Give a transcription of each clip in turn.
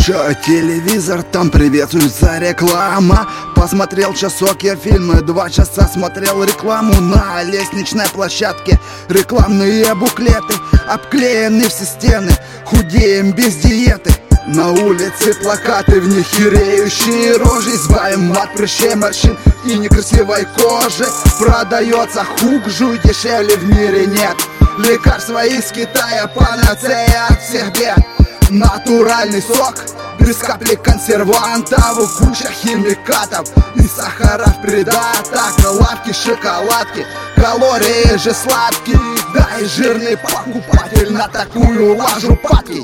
Включаю телевизор, там приветствуется реклама. Посмотрел часок я фильмы, 2 часа смотрел рекламу. На лестничной площадке рекламные буклеты, обклеены все стены, худеем без диеты. На улице плакаты, в них хереющие рожи. Избавим от прыщей, морщин и некрасивой кожи. Продается хук, жуй, дешевле в мире нет. Лекарства из Китая, панацея от всех бед. Натуральный сок, без капли консервантов, куча химикатов и сахара в придаток. Лавки, шоколадки, калории же сладкие. Да и жирный покупатель на такую лажу падкий.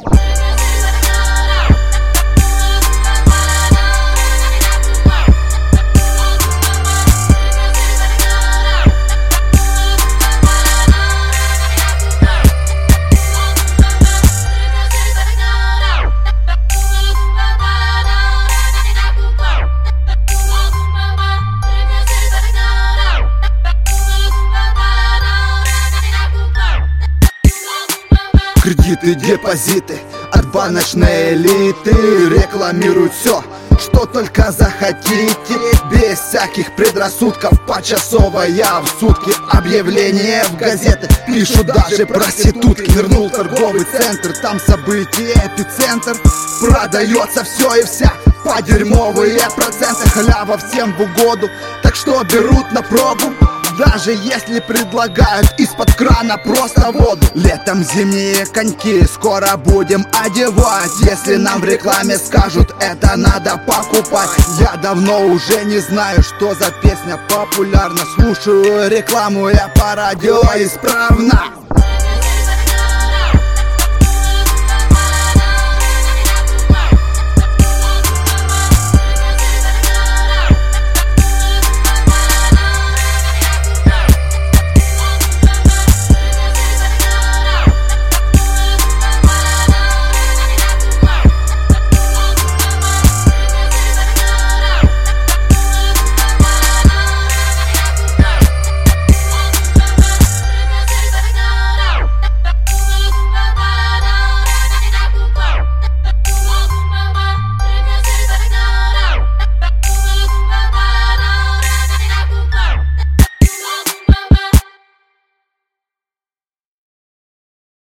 Кредиты, депозиты от баночной элиты рекламируют все, что только захотите, без всяких предрассудков. Почасовая в сутки объявления в газеты пишут даже проститутки. Вернул торговый центр, там события эпицентр. Продается все и вся по дерьмовые проценты. Халява всем в угоду, так что берут на пробу, даже если предлагают из-под крана просто воду. Летом зимние коньки скоро будем одевать. Если нам в рекламе скажут, это надо покупать. Я давно уже не знаю, что за песня популярна. Слушаю рекламу я по радио исправно.